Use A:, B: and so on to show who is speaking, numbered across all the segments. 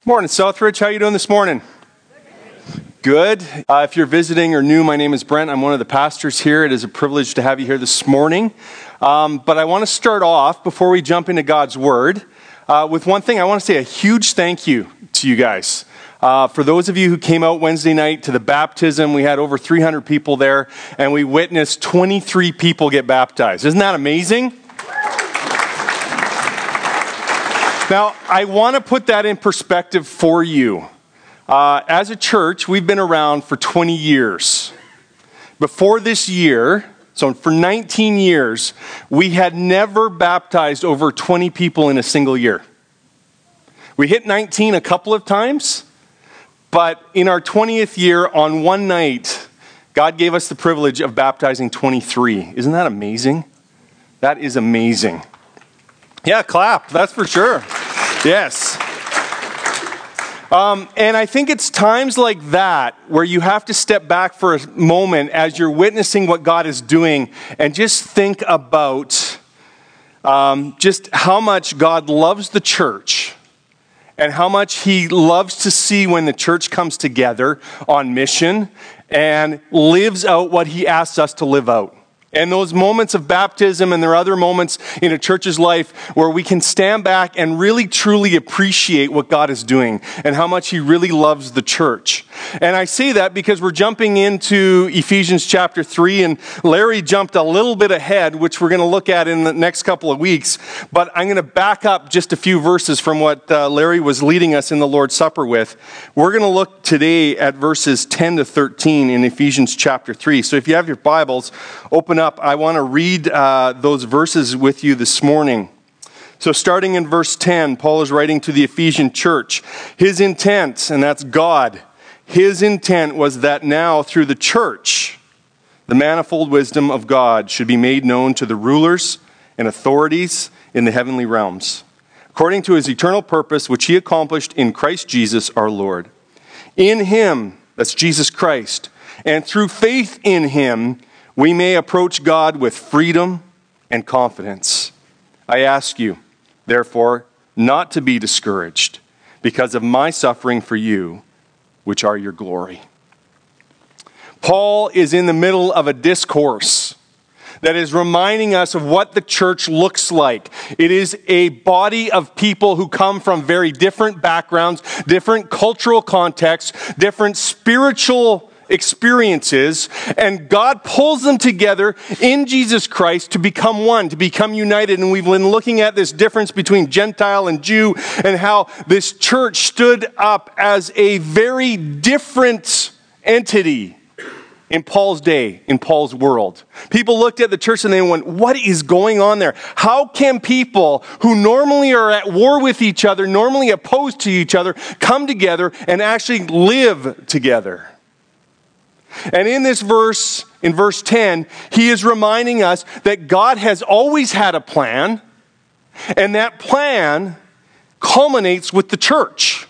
A: Morning, Southridge. How you doing this morning? Good. If you're visiting or new, my name is Brent. I'm one of the pastors here. It is a privilege to have you here this morning. But I want to start off, before we jump into God's Word, with one thing. I want to say a huge thank you to you guys. For those of you who came out Wednesday night to the baptism, we had over 300 people there, and we witnessed 23 people get baptized. Isn't that amazing? Now, I want to put that in perspective for you. As a church, we've been around for 20 years. Before this year, so for 19 years, we had never baptized over 20 people in a single year. We hit 19 a couple of times, but in our 20th year, on one night, God gave us the privilege of baptizing 23. Isn't that amazing? That is amazing. Yeah, clap, that's for sure. Yes. And I think it's times like that where you have to step back for a moment as you're witnessing what God is doing and just think about just how much God loves the church and how much He loves to see when the church comes together on mission and lives out what He asks us to live out. And those moments of baptism, and there are other moments in a church's life where we can stand back and really truly appreciate what God is doing and how much He really loves the church. And I say that because we're jumping into Ephesians chapter 3, and Larry jumped a little bit ahead, which we're going to look at in the next couple of weeks. But I'm going to back up just a few verses from what Larry was leading us in the Lord's Supper with. We're going to look today at verses 10 to 13 in Ephesians chapter 3. So if you have your Bibles, open up. I want to read those verses with you this morning. So starting in verse 10, Paul is writing to the Ephesian church. His intent, and that's God, His intent was that now through the church, the manifold wisdom of God should be made known to the rulers and authorities in the heavenly realms, according to His eternal purpose, which He accomplished in Christ Jesus our Lord. In Him, that's Jesus Christ, and through faith in Him, we may approach God with freedom and confidence. I ask you, therefore, not to be discouraged because of my suffering for you, which are your glory. Paul is in the middle of a discourse that is reminding us of what the church looks like. It is a body of people who come from very different backgrounds, different cultural contexts, different spiritual experiences, and God pulls them together in Jesus Christ to become one, to become united. And we've been looking at this difference between Gentile and Jew and how this church stood up as a very different entity in Paul's day, in Paul's world. People looked at the church and they went, what is going on there? How can people who normally are at war with each other, normally opposed to each other, come together and actually live together? And in this verse, in verse 10, he is reminding us that God has always had a plan, and that plan culminates with the church.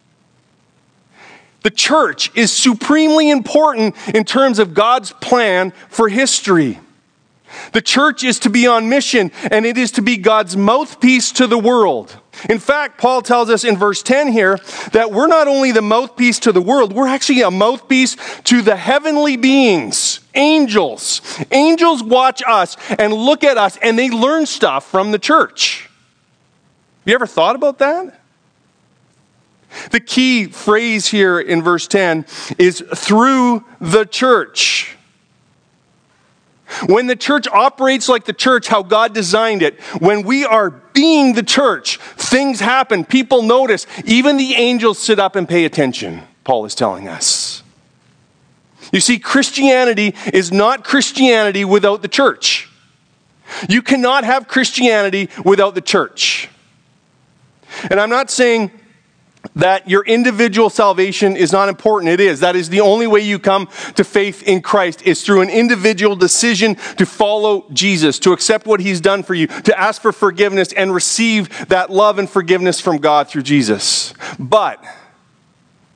A: The church is supremely important in terms of God's plan for history. The church is to be on mission, and it is to be God's mouthpiece to the world. In fact, Paul tells us in verse 10 here that we're not only the mouthpiece to the world, we're actually a mouthpiece to the heavenly beings, angels. Angels watch us and look at us, and they learn stuff from the church. Have you ever thought about that? The key phrase here in verse 10 is through the church. When the church operates like the church, how God designed it, when we are being the church, things happen, people notice, even the angels sit up and pay attention, Paul is telling us. You see, Christianity is not Christianity without the church. You cannot have Christianity without the church. And I'm not saying that your individual salvation is not important. It is. That is the only way you come to faith in Christ, is through an individual decision to follow Jesus, to accept what He's done for you, to ask for forgiveness and receive that love and forgiveness from God through Jesus. But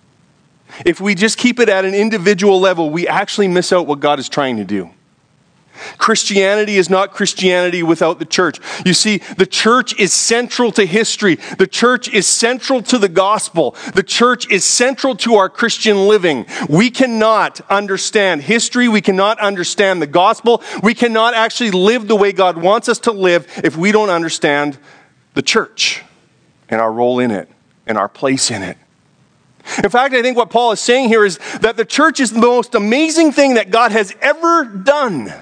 A: if we just keep it at an individual level, we actually miss out what God is trying to do. Christianity is not Christianity without the church. You see, the church is central to history. The church is central to the gospel. The church is central to our Christian living. We cannot understand history. We cannot understand the gospel. We cannot actually live the way God wants us to live if we don't understand the church and our role in it and our place in it. In fact, I think what Paul is saying here is that the church is the most amazing thing that God has ever done.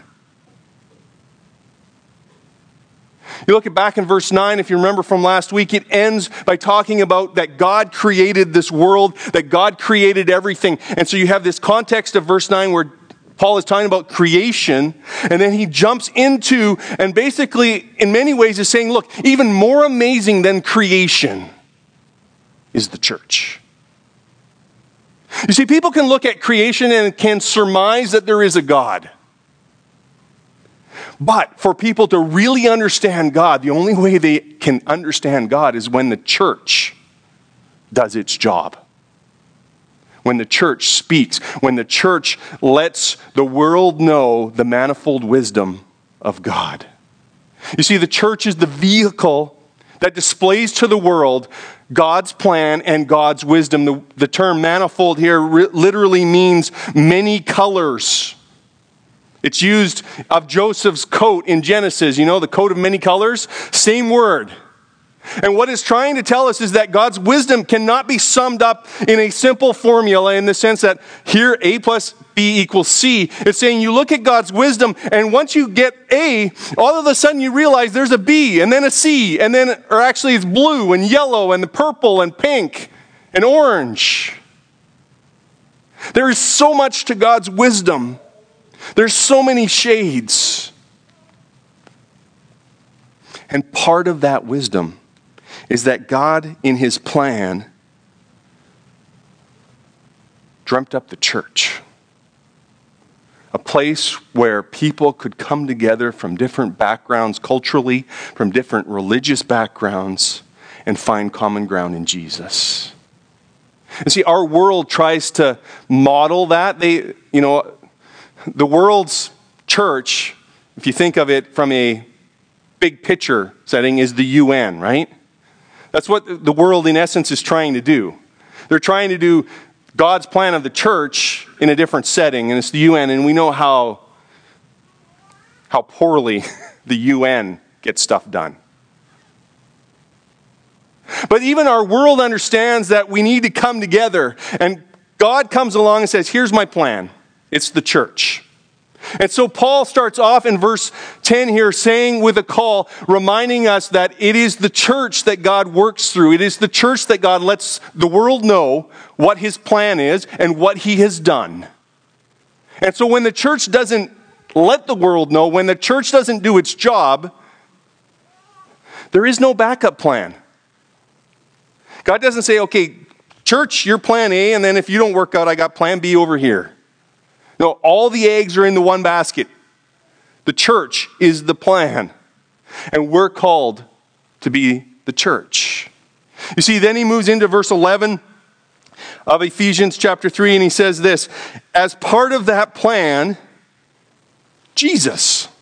A: You look back in verse 9, if you remember from last week, it ends by talking about that God created this world, that God created everything. And so you have this context of verse 9 where Paul is talking about creation, and then he jumps into, and basically, in many ways, is saying, look, even more amazing than creation is the church. You see, people can look at creation and can surmise that there is a God. But for people to really understand God, the only way they can understand God is when the church does its job. When the church speaks, when the church lets the world know the manifold wisdom of God. You see, the church is the vehicle that displays to the world God's plan and God's wisdom. The term manifold here literally means many colors. It's used of Joseph's coat in Genesis. You know, the coat of many colors? Same word. And what it's trying to tell us is that God's wisdom cannot be summed up in a simple formula in the sense that here A plus B equals C. It's saying you look at God's wisdom, and once you get A, all of a sudden you realize there's a B and then a C, and then, or actually it's blue and yellow and the purple and pink and orange. There is so much to God's wisdom. There's so many shades. And part of that wisdom is that God, in his plan, dreamt up the church. A place where people could come together from different backgrounds culturally, from different religious backgrounds, and find common ground in Jesus. And see, our world tries to model that. The world's church, if you think of it from a big picture setting, is the UN, right? That's what the world, in essence, is trying to do. They're trying to do God's plan of the church in a different setting, and it's the UN, and we know how poorly the UN gets stuff done. But even our world understands that we need to come together, and God comes along and says, here's my plan. It's the church. And so Paul starts off in verse 10 here saying with a call, reminding us that it is the church that God works through. It is the church that God lets the world know what his plan is and what he has done. And so when the church doesn't let the world know, when the church doesn't do its job, there is no backup plan. God doesn't say, okay, church, you're plan A, and then if you don't work out, I got plan B over here. No, all the eggs are in the one basket. The church is the plan. And we're called to be the church. You see, then he moves into verse 11 of Ephesians chapter 3, and he says this, as part of that plan, Jesus.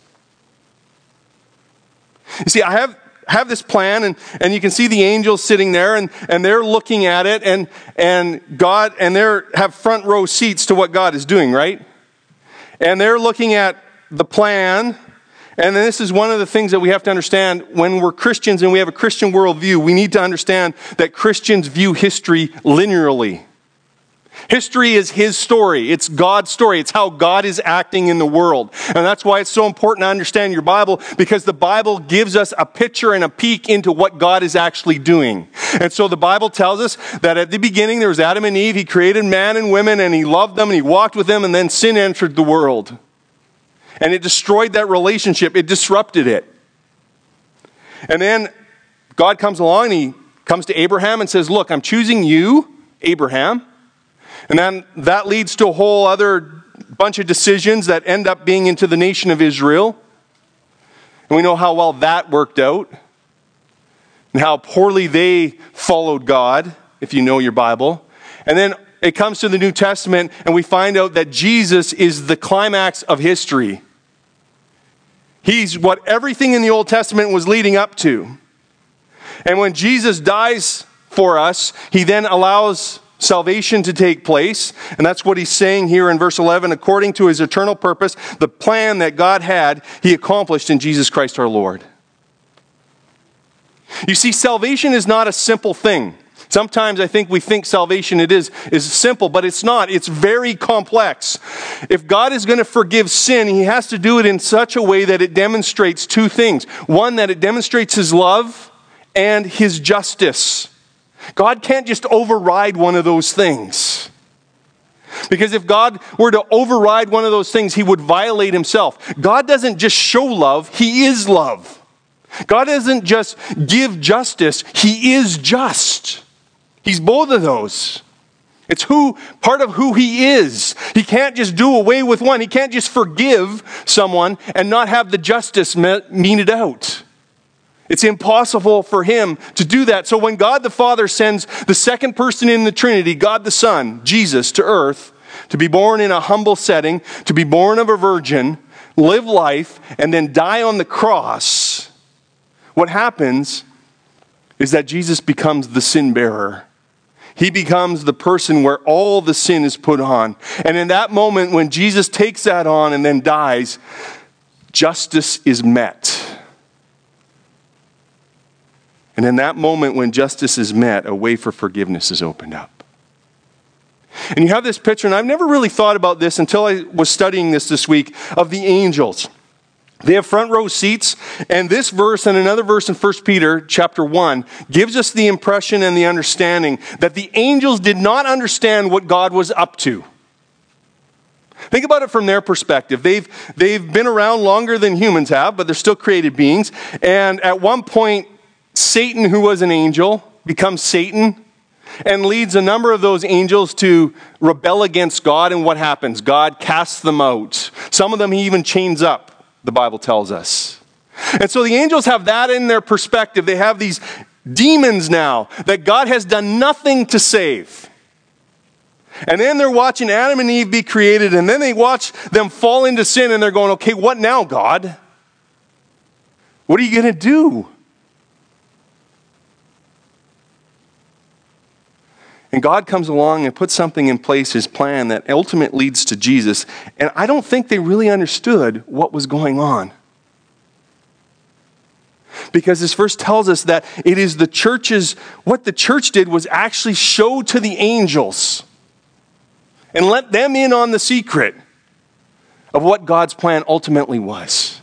A: You see, I have this plan, and you can see the angels sitting there, and they're looking at it, and God, and they have front row seats to what God is doing, right? And they're looking at the plan, and this is one of the things that we have to understand when we're Christians and we have a Christian worldview. We need to understand that Christians view history linearly. History is his story. It's God's story. It's how God is acting in the world. And that's why it's so important to understand your Bible, because the Bible gives us a picture and a peek into what God is actually doing. And so the Bible tells us that at the beginning there was Adam and Eve. He created man and women, and he loved them and he walked with them, and then sin entered the world. And it destroyed that relationship. It disrupted it. And then God comes along and he comes to Abraham and says, look, I'm choosing you, Abraham. And then that leads to a whole other bunch of decisions that end up being into the nation of Israel. And we know how well that worked out. And how poorly they followed God, if you know your Bible. And then it comes to the New Testament, and we find out that Jesus is the climax of history. He's what everything in the Old Testament was leading up to. And when Jesus dies for us, he then allows salvation to take place. And that's what he's saying here in verse 11. According to his eternal purpose, the plan that God had, he accomplished in Jesus Christ our Lord. You see, salvation is not a simple thing. Sometimes I think we think salvation is simple, but it's not. It's very complex. If God is going to forgive sin, he has to do it in such a way that it demonstrates two things. One, that it demonstrates his love and his justice. God can't just override one of those things. Because if God were to override one of those things, he would violate himself. God doesn't just show love, he is love. God doesn't just give justice, he is just. He's both of those. It's part of who he is. He can't just do away with one. He can't just forgive someone and not have the justice meted out. It's impossible for him to do that. So when God the Father sends the second person in the Trinity, God the Son, Jesus, to earth, to be born in a humble setting, to be born of a virgin, live life, and then die on the cross, what happens is that Jesus becomes the sin bearer. He becomes the person where all the sin is put on. And in that moment, when Jesus takes that on and then dies, justice is met. And in that moment, when justice is met, a way for forgiveness is opened up. And you have this picture, and I've never really thought about this until I was studying this week, of the angels. They have front row seats, and this verse and another verse in 1 Peter chapter 1 gives us the impression and the understanding that the angels did not understand what God was up to. Think about it from their perspective. They've been around longer than humans have, but they're still created beings. And at one point, Satan, who was an angel, becomes Satan and leads a number of those angels to rebel against God. And what happens? God casts them out. Some of them he even chains up, the Bible tells us. And so the angels have that in their perspective. They have these demons now that God has done nothing to save. And then they're watching Adam and Eve be created, and then they watch them fall into sin, and they're going, okay, what now, God? What are you going to do? And God comes along and puts something in place, his plan that ultimately leads to Jesus. And I don't think they really understood what was going on. Because this verse tells us that it is the church's, what the church did was actually show to the angels and let them in on the secret of what God's plan ultimately was.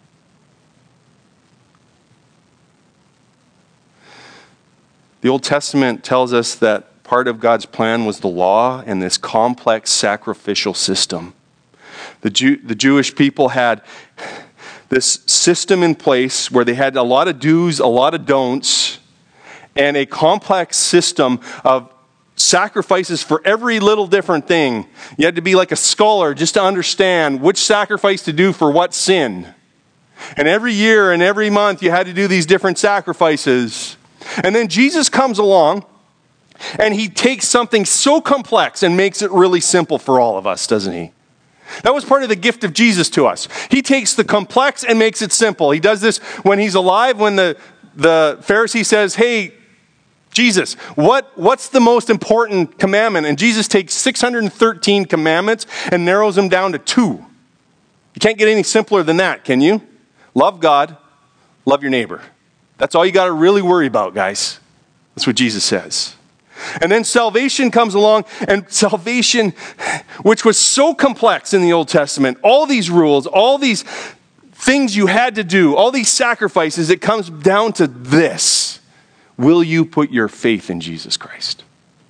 A: The Old Testament tells us that part of God's plan was the law and this complex sacrificial system. The Jewish people had this system in place where they had a lot of do's, a lot of don'ts, and a complex system of sacrifices for every little different thing. You had to be like a scholar just to understand which sacrifice to do for what sin. And every year and every month you had to do these different sacrifices. And then Jesus comes along, and he takes something so complex and makes it really simple for all of us, doesn't he? That was part of the gift of Jesus to us. He takes the complex and makes it simple. He does this when he's alive, when the Pharisee says, hey, Jesus, what's the most important commandment? And Jesus takes 613 commandments and narrows them down to 2. You can't get any simpler than that, can you? Love God, love your neighbor. That's all you got to really worry about, guys. That's what Jesus says. And then salvation comes along, and salvation, which was so complex in the Old Testament, all these rules, all these things you had to do, all these sacrifices, it comes down to this. Will you put your faith in Jesus Christ?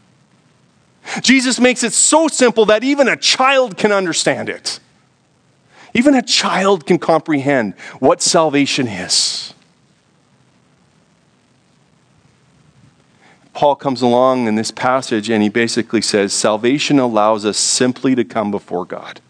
A: Jesus makes it so simple that even a child can understand it. Even a child can comprehend what salvation is. Paul comes along in this passage and he basically says, salvation allows us simply to come before God.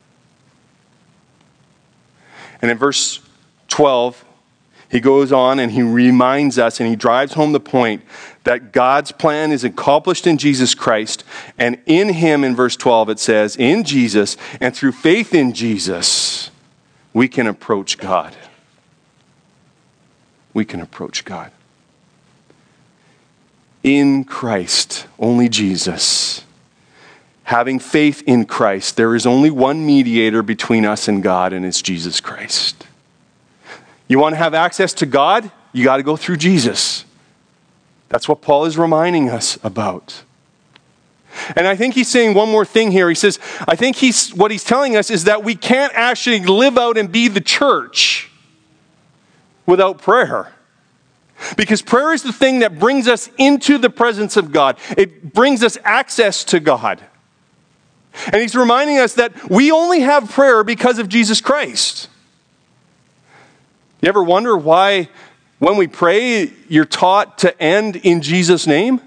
A: And in verse 12, he goes on and he reminds us and he drives home the point that God's plan is accomplished in Jesus Christ. And in him, in verse 12, it says, in Jesus and through faith in Jesus, we can approach God. we can approach God. In Christ, only Jesus. Having faith in Christ, there is only one mediator between us and God, and it's Jesus Christ. You want to have access to God? You got to go through Jesus. That's what Paul is reminding us about. And I think he's saying one more thing here. He says, I think what he's telling us is that we can't actually live out and be the church without prayer. Because prayer is the thing that brings us into the presence of God. It brings us access to God. And he's reminding us that we only have prayer because of Jesus Christ. You ever wonder why when we pray, you're taught to end in Jesus' name?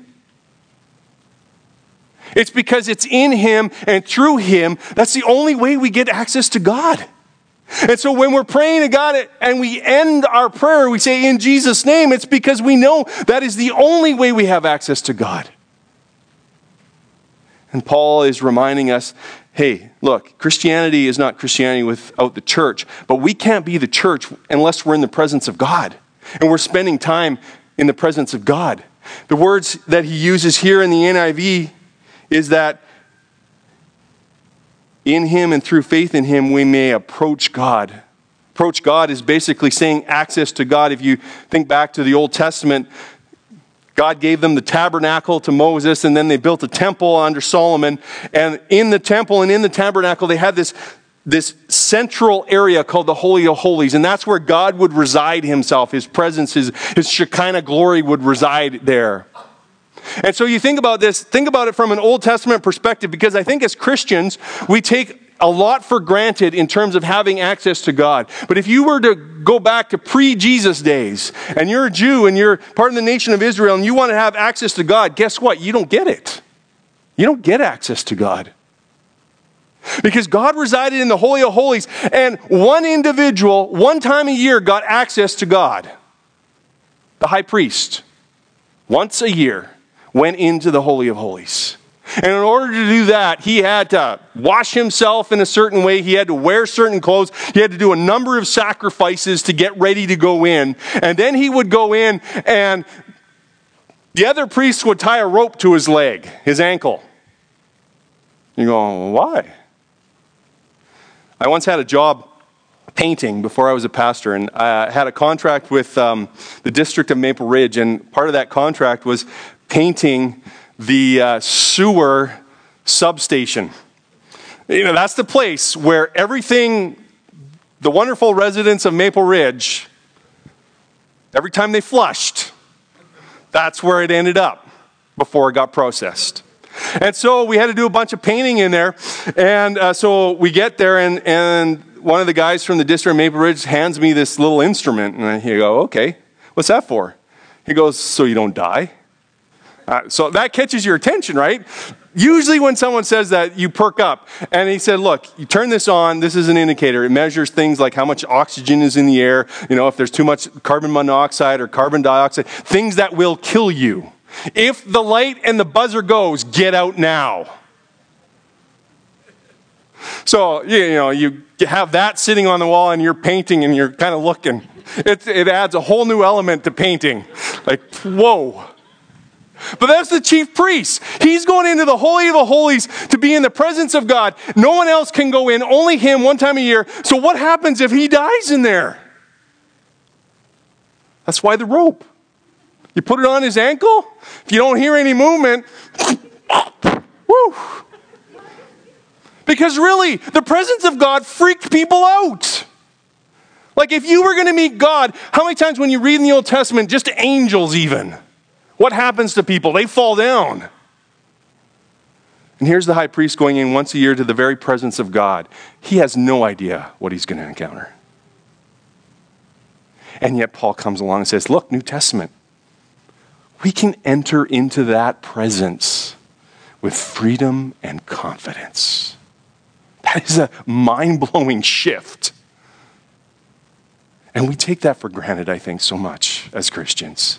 A: It's because it's in Him and through Him. That's the only way we get access to God. And so when we're praying to God and we end our prayer, we say in Jesus' name, it's because we know that is the only way we have access to God. And Paul is reminding us, hey, look, Christianity is not Christianity without the church, but we can't be the church unless we're in the presence of God. And we're spending time in the presence of God. The words that he uses here in the NIV is that in Him and through faith in Him, we may approach God. Approach God is basically saying access to God. If you think back to the Old Testament, God gave them the tabernacle to Moses, and then they built a temple under Solomon. And in the temple and in the tabernacle, they had this central area called the Holy of Holies. And that's where God would reside Himself. His presence, His Shekinah glory would reside there. And so you think about this, think about it from an Old Testament perspective, because I think as Christians, we take a lot for granted in terms of having access to God. But if you were to go back to pre-Jesus days, and you're a Jew and you're part of the nation of Israel, and you want to have access to God, guess what? You don't get it. You don't get access to God. Because God resided in the Holy of Holies, and one individual, one time a year, got access to God. The high priest, once a year, went into the Holy of Holies. And in order to do that, he had to wash himself in a certain way. He had to wear certain clothes. He had to do a number of sacrifices to get ready to go in. And then he would go in, and the other priests would tie a rope to his leg, his ankle. You go, why? I once had a job painting before I was a pastor, and I had a contract with the district of Maple Ridge, and part of that contract was painting the sewer substation. You know, that's the place where everything, the wonderful residents of Maple Ridge, every time they flushed, that's where it ended up before it got processed. And so we had to do a bunch of painting in there, and so we get there, and one of the guys from the district of Maple Ridge hands me this little instrument, and I go, okay, what's that for? He goes, so you don't die. So that catches your attention, right? Usually when someone says that, you perk up. And he said, look, you turn this on. This is an indicator. It measures things like how much oxygen is in the air, you know, if there's too much carbon monoxide or carbon dioxide, things that will kill you. If the light and the buzzer goes, get out now. So, you know, you have that sitting on the wall and you're painting and you're kind of looking. It adds a whole new element to painting. Like, whoa. But that's the chief priest. He's going into the Holy of the Holies to be in the presence of God. No one else can go in, only him one time a year. So what happens if he dies in there? That's why the rope. You put it on his ankle. If you don't hear any movement, woo. Because really, the presence of God freaked people out. Like if you were going to meet God, how many times when you read in the Old Testament, just angels even, what happens to people? They fall down. And here's the high priest going in once a year to the very presence of God. He has no idea what he's going to encounter. And yet Paul comes along and says, look, New Testament, we can enter into that presence with freedom and confidence. That is a mind-blowing shift. And we take that for granted, I think, so much as Christians.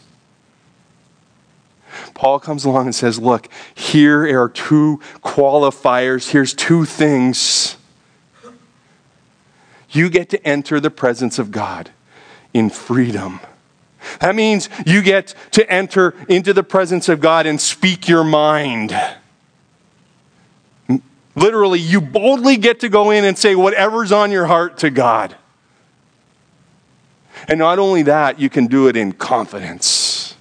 A: Paul comes along and says, look, here are two qualifiers. Here's two things. You get to enter the presence of God in freedom. That means you get to enter into the presence of God and speak your mind. Literally, you boldly get to go in and say whatever's on your heart to God. And not only that, you can do it in confidence.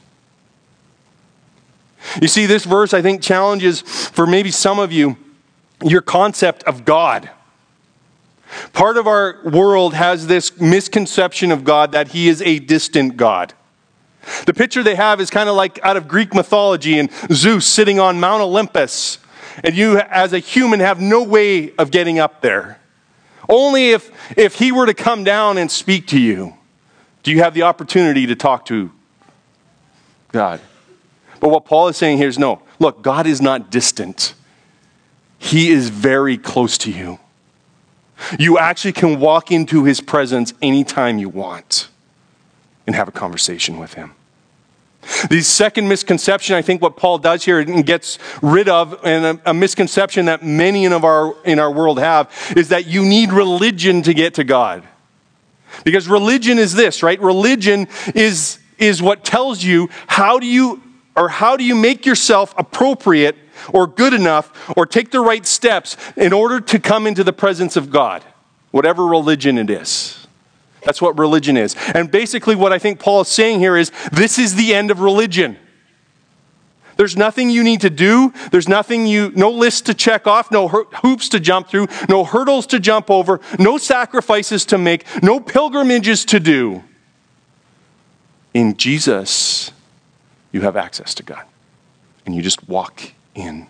A: You see, this verse, I think, challenges for maybe some of you your concept of God. Part of our world has this misconception of God that he is a distant God. The picture they have is kind of like out of Greek mythology and Zeus sitting on Mount Olympus. And you, as a human, have no way of getting up there. Only if he were to come down and speak to you, do you have the opportunity to talk to God. But what Paul is saying here is no. Look, God is not distant. He is very close to you. You actually can walk into his presence anytime you want and have a conversation with him. The second misconception, I think what Paul does here and gets rid of, and a misconception that many in our world have, is that you need religion to get to God. Because religion is this, right? Religion is what tells you how do you make yourself appropriate or good enough or take the right steps in order to come into the presence of God. Whatever religion it is. That's what religion is. And basically what I think Paul is saying here is this is the end of religion. There's nothing you need to do. There's no list to check off, no hoops to jump through, no hurdles to jump over, no sacrifices to make, no pilgrimages to do. In Jesus, you have access to God. And you just walk in.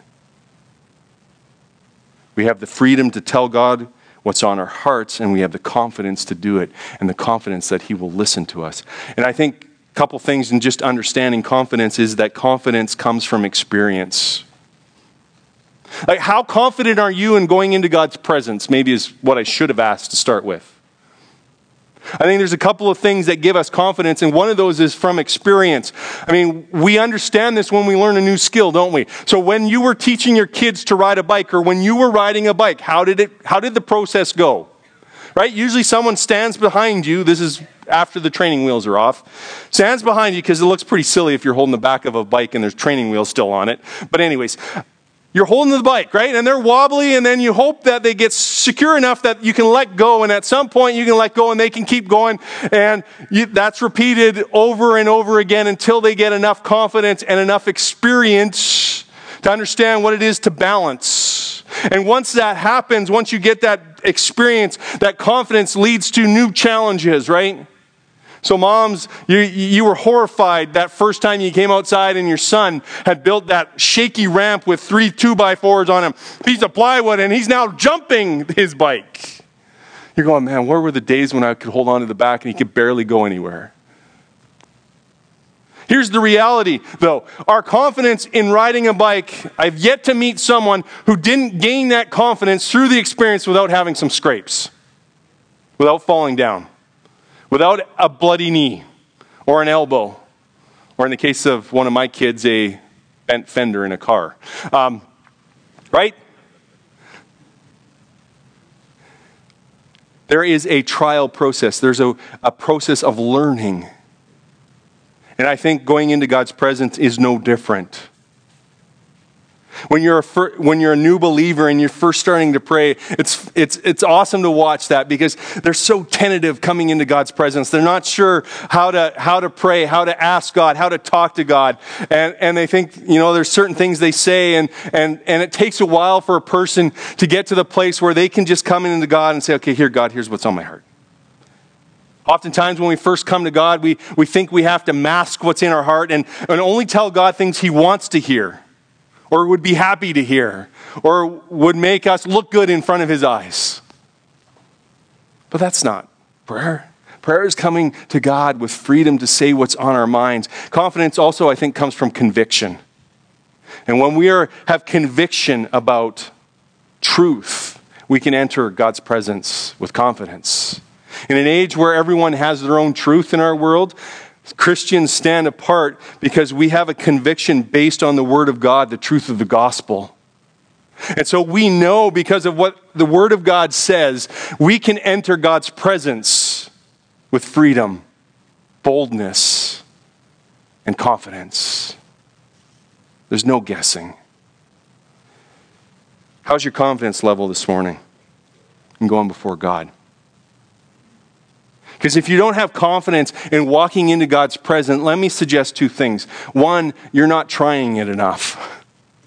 A: We have the freedom to tell God what's on our hearts, and we have the confidence to do it, and the confidence that he will listen to us. And I think a couple things in just understanding confidence is that confidence comes from experience. Like, how confident are you in going into God's presence? Maybe is what I should have asked to start with. I think there's a couple of things that give us confidence, and one of those is from experience. I mean, we understand this when we learn a new skill, don't we? So when you were teaching your kids to ride a bike, or when you were riding a bike, how did the process go? Right? Usually someone stands behind you. This is after the training wheels are off. Stands behind you because it looks pretty silly if you're holding the back of a bike and there's training wheels still on it. But anyways, you're holding the bike, right? And they're wobbly, and then you hope that they get secure enough that you can let go, and at some point you can let go and they can keep going. And that's repeated over and over again until they get enough confidence and enough experience to understand what it is to balance. And once that happens, once you get that experience, that confidence leads to new challenges, right? So moms, you were horrified that first time you came outside and your son had built that shaky ramp with 3 2x4s on him, piece of plywood, and he's now jumping his bike. You're going, man, where were the days when I could hold on to the back and he could barely go anywhere? Here's the reality, though. Our confidence in riding a bike, I've yet to meet someone who didn't gain that confidence through the experience without having some scrapes, without falling down. Without a bloody knee or an elbow, or in the case of one of my kids, a bent fender in a car. Right? There is a trial process. There's a process of learning. And I think going into God's presence is no different. When you're a new believer and you're first starting to pray, it's awesome to watch that because they're so tentative coming into God's presence. They're not sure how to pray, how to ask God, how to talk to God, and they think there's certain things they say, and it takes a while for a person to get to the place where they can just come into God and say, okay, here, God, here's what's on my heart. Oftentimes when we first come to God, we think we have to mask what's in our heart and only tell God things he wants to hear, or would be happy to hear, or would make us look good in front of his eyes. But that's not prayer. Prayer is coming to God with freedom to say what's on our minds. Confidence also, I think, comes from conviction. And when we have conviction about truth, we can enter God's presence with confidence. In an age where everyone has their own truth in our world, Christians stand apart because we have a conviction based on the Word of God, the truth of the gospel. And so we know because of what the Word of God says, we can enter God's presence with freedom. boldness and confidence. There's no guessing. How's your confidence level this morning in going before God? Because if you don't have confidence in walking into God's presence, let me suggest two things. One, you're not trying it enough.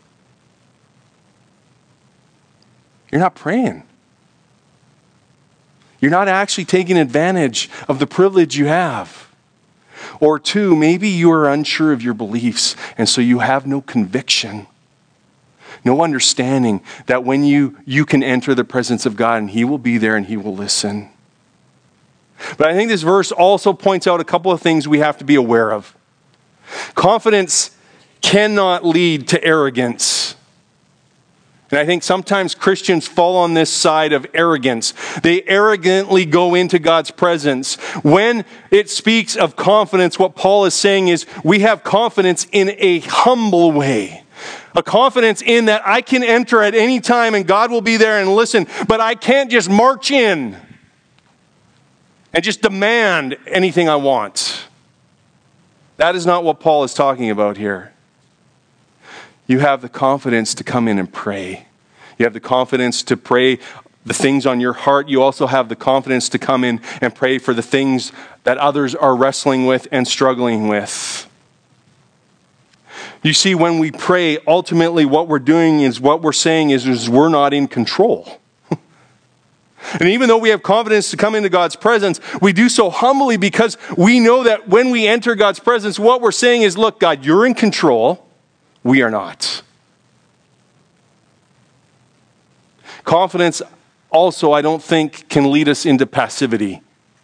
A: You're not praying. You're not actually taking advantage of the privilege you have. Or two, maybe you are unsure of your beliefs, and so you have no conviction, no understanding that when you can enter the presence of God and He will be there and He will listen. But I think this verse also points out a couple of things we have to be aware of. Confidence cannot lead to arrogance. And I think sometimes Christians fall on this side of arrogance. They arrogantly go into God's presence. When it speaks of confidence, what Paul is saying is we have confidence in a humble way. A confidence in that I can enter at any time and God will be there and listen, but I can't just march in and just demand anything I want. That is not what Paul is talking about here. You have the confidence to come in and pray. You have the confidence to pray the things on your heart. You also have the confidence to come in and pray for the things that others are wrestling with and struggling with. You see, when we pray, ultimately what we're doing is, what we're saying is we're not in control. And even though we have confidence to come into God's presence, we do so humbly because we know that when we enter God's presence, what we're saying is, look, God, you're in control. We are not. Confidence also, I don't think, can lead us into passivity.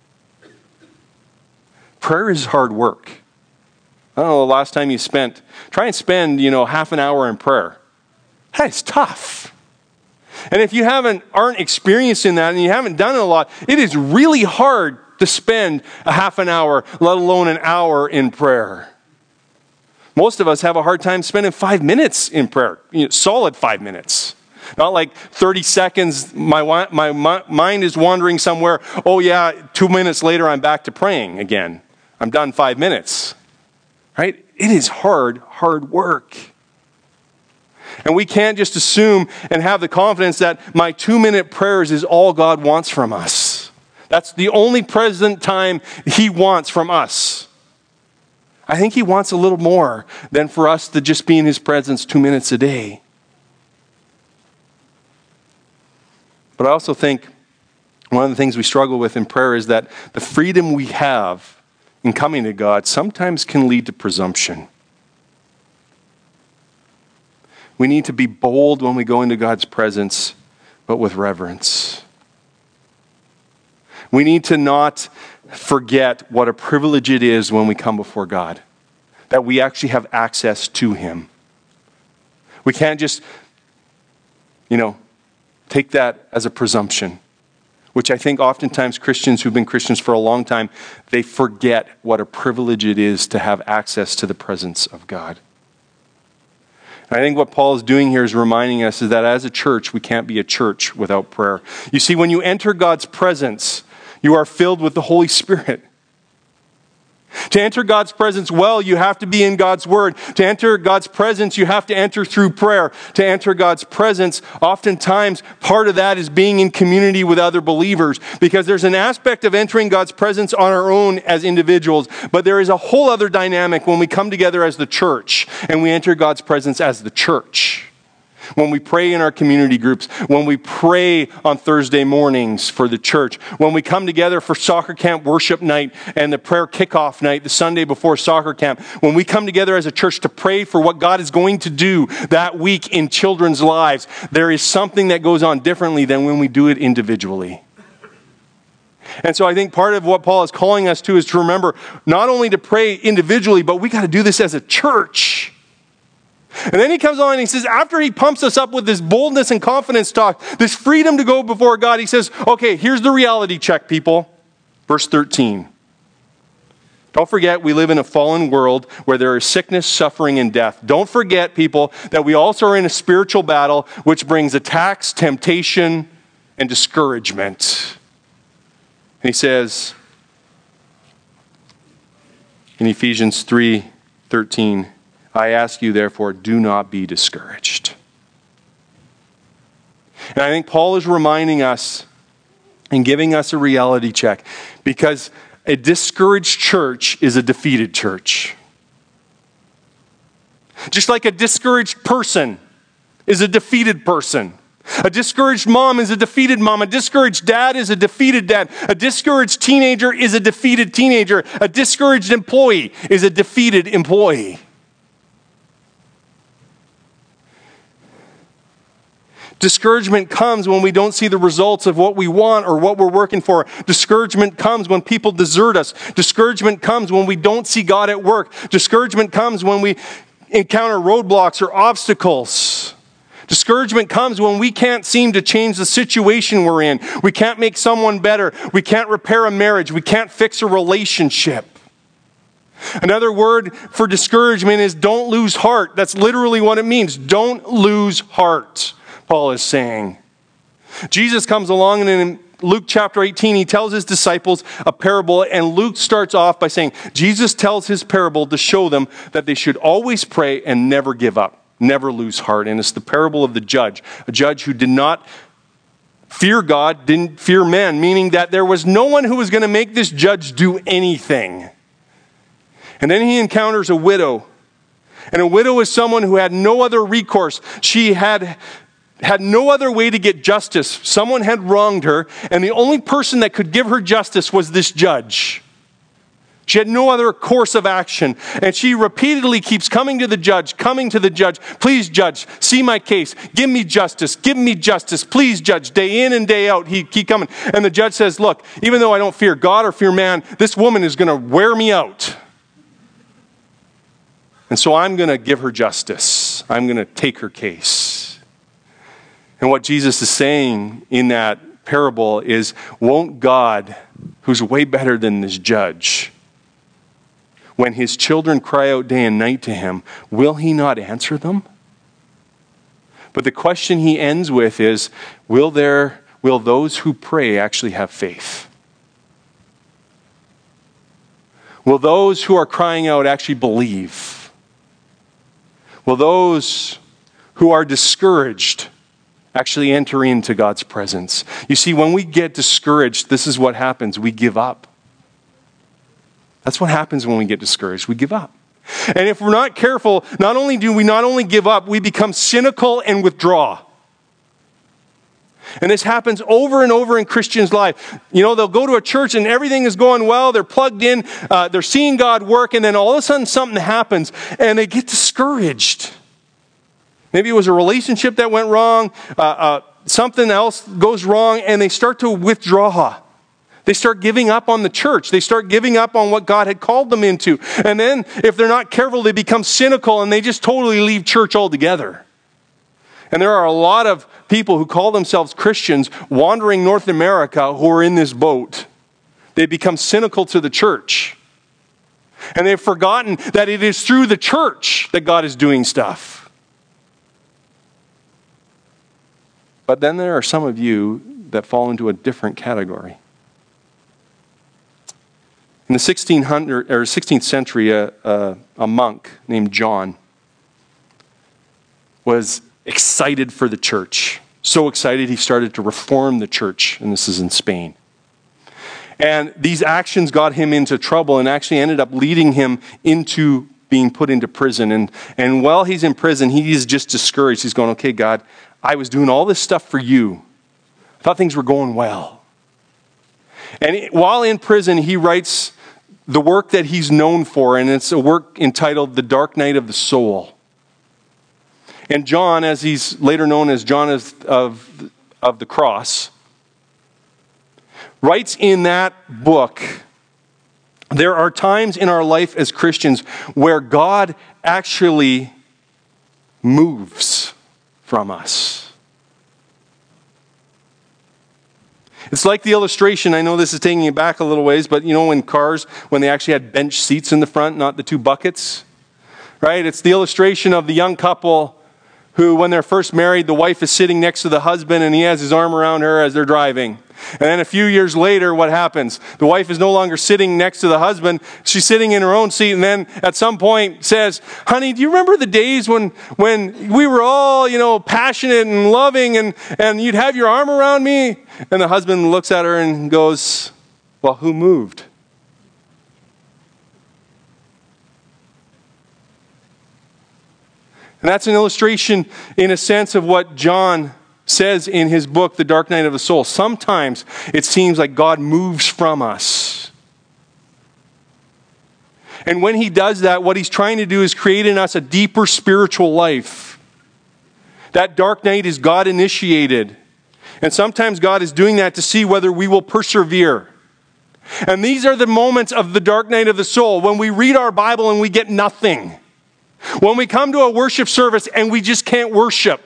A: Prayer is hard work. I don't know the last time you try and spend, half an hour in prayer. That is tough. And if you aren't experienced in that and you haven't done it a lot, it is really hard to spend a half an hour, let alone an hour in prayer. Most of us have a hard time spending 5 minutes in prayer, solid 5 minutes. Not like 30 seconds, my mind is wandering somewhere. Oh yeah, 2 minutes later I'm back to praying again. I'm done 5 minutes. Right? It is hard work. And we can't just assume and have the confidence that my 2-minute prayers is all God wants from us. That's the only present time He wants from us. I think He wants a little more than for us to just be in His presence 2 minutes a day. But I also think one of the things we struggle with in prayer is that the freedom we have in coming to God sometimes can lead to presumption. We need to be bold when we go into God's presence, but with reverence. We need to not forget what a privilege it is when we come before God, that we actually have access to Him. We can't just, take that as a presumption, which I think oftentimes Christians who've been Christians for a long time, they forget what a privilege it is to have access to the presence of God. I think what Paul is doing here is reminding us is that as a church, we can't be a church without prayer. You see, when you enter God's presence, you are filled with the Holy Spirit. To enter God's presence well, you have to be in God's Word. To enter God's presence, you have to enter through prayer. To enter God's presence, oftentimes, part of that is being in community with other believers. Because there's an aspect of entering God's presence on our own as individuals, but there is a whole other dynamic when we come together as the church and we enter God's presence as the church. When we pray in our community groups, when we pray on Thursday mornings for the church, when we come together for soccer camp worship night and the prayer kickoff night, the Sunday before soccer camp, when we come together as a church to pray for what God is going to do that week in children's lives, there is something that goes on differently than when we do it individually. And so I think part of what Paul is calling us to is to remember not only to pray individually, but we got to do this as a church. And then he comes on and he says, after he pumps us up with this boldness and confidence talk, this freedom to go before God, he says, okay, here's the reality check, people. Verse 13. Don't forget, we live in a fallen world where there is sickness, suffering, and death. Don't forget, people, that we also are in a spiritual battle which brings attacks, temptation, and discouragement. And he says, In Ephesians 3:13, I ask you, therefore, do not be discouraged. And I think Paul is reminding us and giving us a reality check, because a discouraged church is a defeated church. Just like a discouraged person is a defeated person. A discouraged mom is a defeated mom. A discouraged dad is a defeated dad. A discouraged teenager is a defeated teenager. A discouraged employee is a defeated employee. Discouragement comes when we don't see the results of what we want or what we're working for. Discouragement comes when people desert us. Discouragement comes when we don't see God at work. Discouragement comes when we encounter roadblocks or obstacles. Discouragement comes when we can't seem to change the situation we're in. We can't make someone better. We can't repair a marriage. We can't fix a relationship. Another word for discouragement is don't lose heart. That's literally what it means. Don't lose heart, Paul is saying. Jesus comes along, and in Luke chapter 18, he tells his disciples a parable, and Luke starts off by saying, Jesus tells his parable to show them that they should always pray and never give up. Never lose heart. And it's the parable of the judge. A judge who did not fear God, didn't fear men, meaning that there was no one who was going to make this judge do anything. And then he encounters a widow. And a widow is someone who had no other recourse. She had no other way to get justice. Someone had wronged her, and the only person that could give her justice was this judge. She had no other course of action. And she repeatedly keeps coming to the judge. Please, judge, see my case. Give me justice. Give me justice. Please, judge. Day in and day out, he keep coming. And the judge says, look, even though I don't fear God or fear man, this woman is going to wear me out. And so I'm going to give her justice. I'm going to take her case. And what Jesus is saying in that parable is, won't God, who's way better than this judge, when his children cry out day and night to him, will he not answer them? But the question he ends with is, will those who pray actually have faith? Will those who are crying out actually believe? Will those who are discouraged actually enter into God's presence? You see, when we get discouraged, this is what happens. We give up. That's what happens when we get discouraged. We give up. And if we're not careful, not only give up, we become cynical and withdraw. And this happens over and over in Christians' life. You know, they'll go to a church and everything is going well. They're plugged in. They're seeing God work. And then all of a sudden something happens and they get discouraged. Maybe it was a relationship that went wrong. Something else goes wrong and they start to withdraw. They start giving up on the church. They start giving up on what God had called them into. And then, if they're not careful, they become cynical and they just totally leave church altogether. And there are a lot of people who call themselves Christians wandering North America who are in this boat. They become cynical to the church. And they've forgotten that it is through the church that God is doing stuff. But then there are some of you that fall into a different category. In the 16th century, a monk named John was excited for the church. So excited he started to reform the church, and this is in Spain. And these actions got him into trouble and actually ended up leading him into being put into prison. And while he's in prison, he's just discouraged. He's going, okay, God, I was doing all this stuff for you. I thought things were going well. And while in prison, he writes the work that he's known for, and it's a work entitled The Dark Night of the Soul. And John, as he's later known as John of the Cross, writes in that book, there are times in our life as Christians where God actually moves from us. It's like the illustration, I know this is taking you back a little ways, but you know in cars, when they actually had bench seats in the front, not the two buckets, right? It's the illustration of the young couple who, when they're first married, the wife is sitting next to the husband and he has his arm around her as they're driving. And then a few years later, what happens? The wife is no longer sitting next to the husband. She's sitting in her own seat, and then at some point says, honey, do you remember the days when we were all, passionate and loving, and you'd have your arm around me? And the husband looks at her and goes, well, who moved? And that's an illustration, in a sense, of what John says in his book, The Dark Night of the Soul. Sometimes it seems like God moves from us. And when he does that, what he's trying to do is create in us a deeper spiritual life. That dark night is God initiated. And sometimes God is doing that to see whether we will persevere. And these are the moments of the dark night of the soul, when we read our Bible and we get nothing. When we come to a worship service and we just can't worship.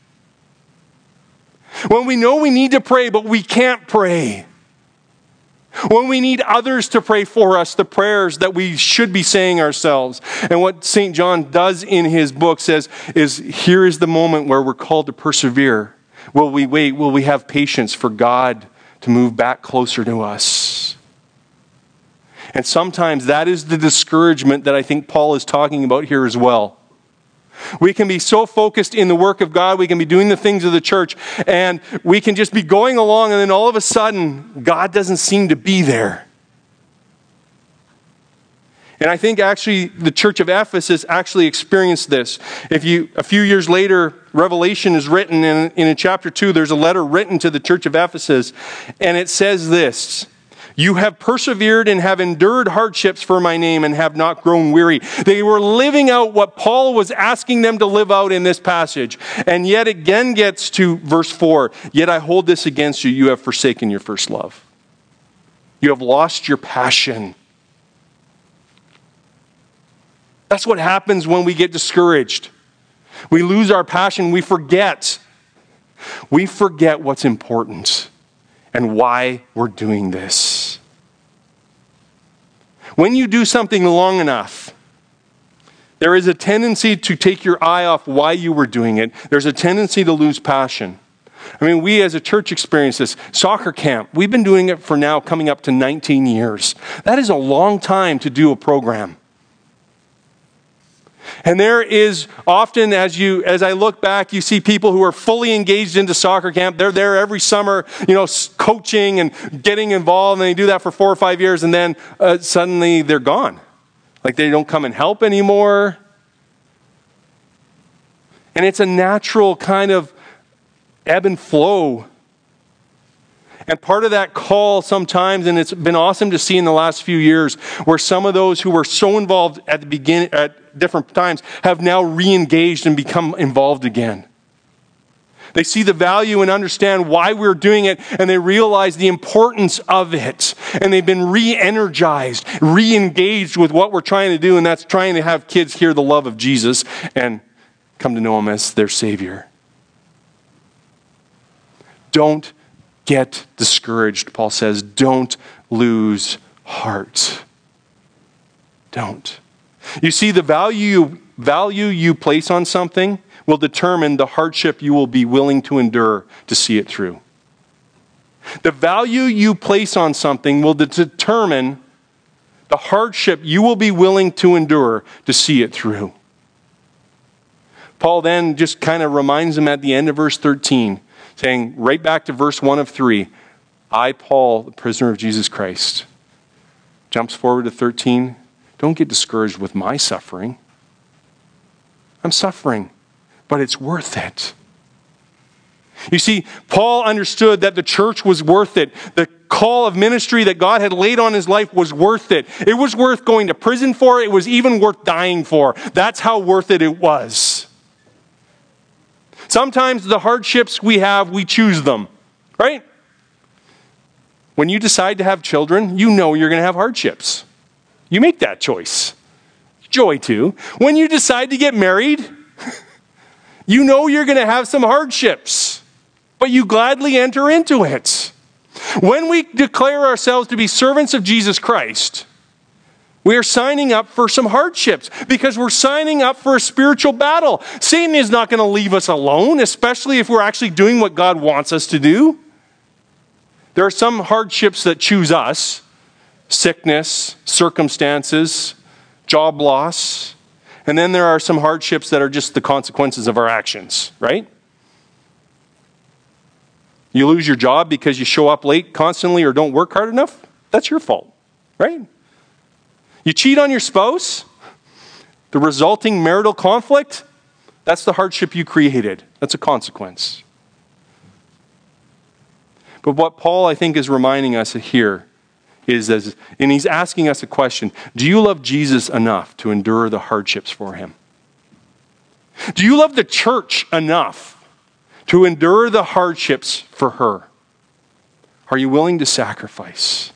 A: When we know we need to pray, but we can't pray. When we need others to pray for us, the prayers that we should be saying ourselves. And what St. John does in his book says is, here is the moment where we're called to persevere. Will we wait? Will we have patience for God to move back closer to us? And sometimes that is the discouragement that I think Paul is talking about here as well. We can be so focused in the work of God, we can be doing the things of the church, and we can just be going along, and then all of a sudden, God doesn't seem to be there. And I think actually the church of Ephesus actually experienced this. A few years later, Revelation is written, and in chapter 2, there's a letter written to the church of Ephesus, and it says this: you have persevered and have endured hardships for my name and have not grown weary. They were living out what Paul was asking them to live out in this passage. And yet again gets to verse 4. Yet I hold this against you. You have forsaken your first love. You have lost your passion. That's what happens when we get discouraged. We lose our passion. We forget. We forget what's important and why we're doing this. When you do something long enough, there is a tendency to take your eye off why you were doing it. There's a tendency to lose passion. I mean, we as a church experience this. Soccer camp, we've been doing it for now coming up to 19 years. That is a long time to do a program. And there is often, as I look back, you see people who are fully engaged into soccer camp. They're there every summer, coaching and getting involved, and they do that for 4 or 5 years, and then suddenly they're gone. Like they don't come and help anymore. And it's a natural kind of ebb and flow. And part of that call sometimes, and it's been awesome to see in the last few years, where some of those who were so involved at the beginning, at different times, have now re-engaged and become involved again. They see the value and understand why we're doing it, and they realize the importance of it. And they've been re-energized, re-engaged with what we're trying to do, and that's trying to have kids hear the love of Jesus and come to know him as their Savior. Don't get discouraged, Paul says. Don't lose heart. Don't. You see, the value you place on something will determine the hardship you will be willing to endure to see it through. The value you place on something will determine the hardship you will be willing to endure to see it through. Paul then just kind of reminds them at the end of verse 13, saying right back to verse 1 of 3, I, Paul, the prisoner of Jesus Christ. Jumps forward to 13. Don't get discouraged with my suffering. I'm suffering, but it's worth it. You see, Paul understood that the church was worth it. The call of ministry that God had laid on his life was worth it. It was worth going to prison for. It was even worth dying for. That's how worth it was. Sometimes the hardships we have, we choose them, right? When you decide to have children, you know you're going to have hardships. You make that choice. Joy too. When you decide to get married, you know you're going to have some hardships, but you gladly enter into it. When we declare ourselves to be servants of Jesus Christ, we are signing up for some hardships because we're signing up for a spiritual battle. Satan is not going to leave us alone, especially if we're actually doing what God wants us to do. There are some hardships that choose us: sickness, circumstances, job loss. And then there are some hardships that are just the consequences of our actions, right? You lose your job because you show up late constantly or don't work hard enough. That's your fault, right? You cheat on your spouse. The resulting marital conflict, that's the hardship you created. That's a consequence. But what Paul, I think, is reminding us here and he's asking us a question: do you love Jesus enough to endure the hardships for him? Do you love the church enough to endure the hardships for her? Are you willing to sacrifice?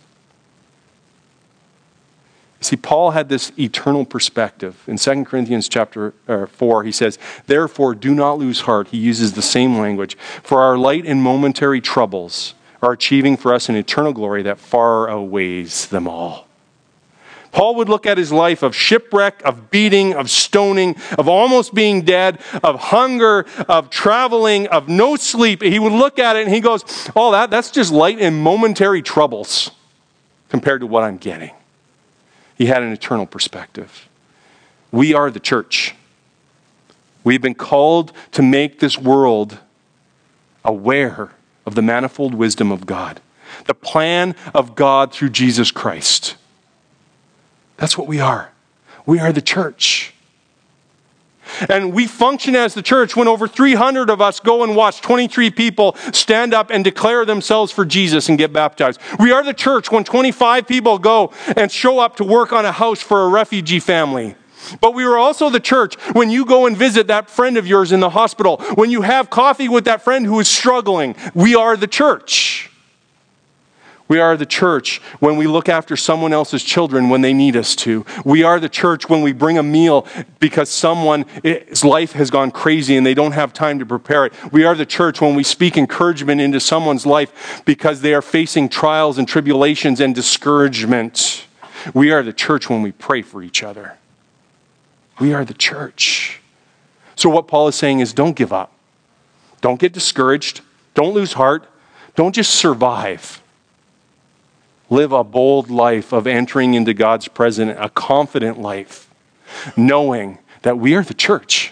A: See, Paul had this eternal perspective. In 2 Corinthians chapter 4, he says, "Therefore, do not lose heart." He uses the same language. "For our light and momentary troubles are achieving for us an eternal glory that far outweighs them all." Paul would look at his life of shipwreck, of beating, of stoning, of almost being dead, of hunger, of traveling, of no sleep. He would look at it and he goes, "Oh, that's just light and momentary troubles compared to what I'm getting." He had an eternal perspective. We are the church. We've been called to make this world aware of the manifold wisdom of God, the plan of God through Jesus Christ. That's what we are. We are the church. And we function as the church when over 300 of us go and watch 23 people stand up and declare themselves for Jesus and get baptized. We are the church when 25 people go and show up to work on a house for a refugee family. But we are also the church when you go and visit that friend of yours in the hospital, when you have coffee with that friend who is struggling. We are the church. We are the church when we look after someone else's children when they need us to. We are the church when we bring a meal because someone's life has gone crazy and they don't have time to prepare it. We are the church when we speak encouragement into someone's life because they are facing trials and tribulations and discouragement. We are the church when we pray for each other. We are the church. So what Paul is saying is, don't give up. Don't get discouraged. Don't lose heart. Don't just survive. Live a bold life of entering into God's presence, a confident life, knowing that we are the church.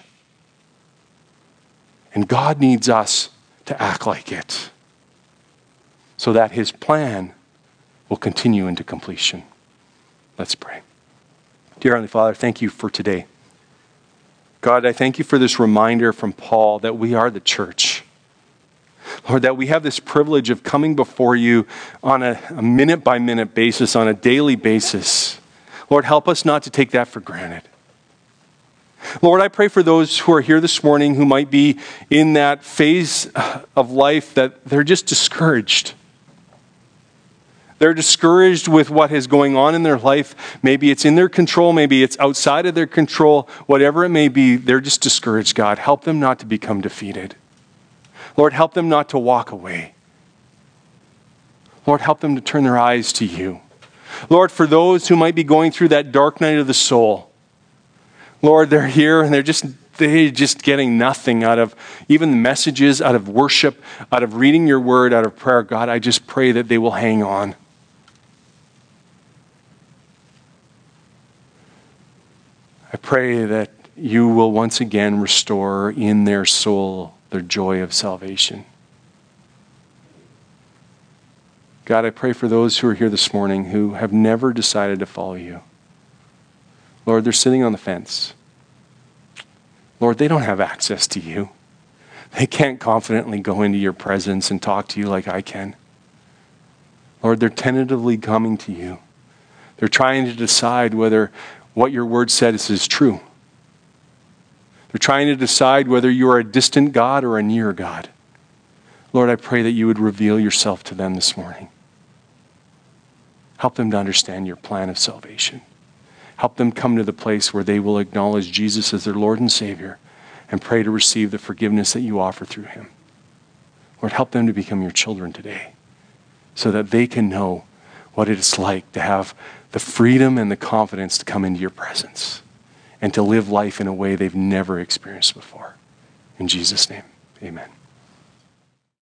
A: And God needs us to act like it so that his plan will continue into completion. Let's pray. Dear Heavenly Father, thank you for today. God, I thank you for this reminder from Paul that we are the church. Lord, that we have this privilege of coming before you on a minute-by-minute basis, on a daily basis. Lord, help us not to take that for granted. Lord, I pray for those who are here this morning who might be in that phase of life that they're just discouraged. They're discouraged with what is going on in their life. Maybe it's in their control. Maybe it's outside of their control. Whatever it may be, they're just discouraged, God. Help them not to become defeated. Lord, help them not to walk away. Lord, help them to turn their eyes to you. Lord, for those who might be going through that dark night of the soul, Lord, they're here and they're just getting nothing out of even the messages, out of worship, out of reading your word, out of prayer. God, I just pray that they will hang on. I pray that you will once again restore in their soul their joy of salvation. God, I pray for those who are here this morning who have never decided to follow you. Lord, they're sitting on the fence. Lord, they don't have access to you. They can't confidently go into your presence and talk to you like I can. Lord, they're tentatively coming to you. They're trying to decide whether what your word says is true. They're trying to decide whether you are a distant God or a near God. Lord, I pray that you would reveal yourself to them this morning. Help them to understand your plan of salvation. Help them come to the place where they will acknowledge Jesus as their Lord and Savior and pray to receive the forgiveness that you offer through him. Lord, help them to become your children today so that they can know what it is like to have the freedom and the confidence to come into your presence and to live life in a way they've never experienced before. In Jesus' name, amen.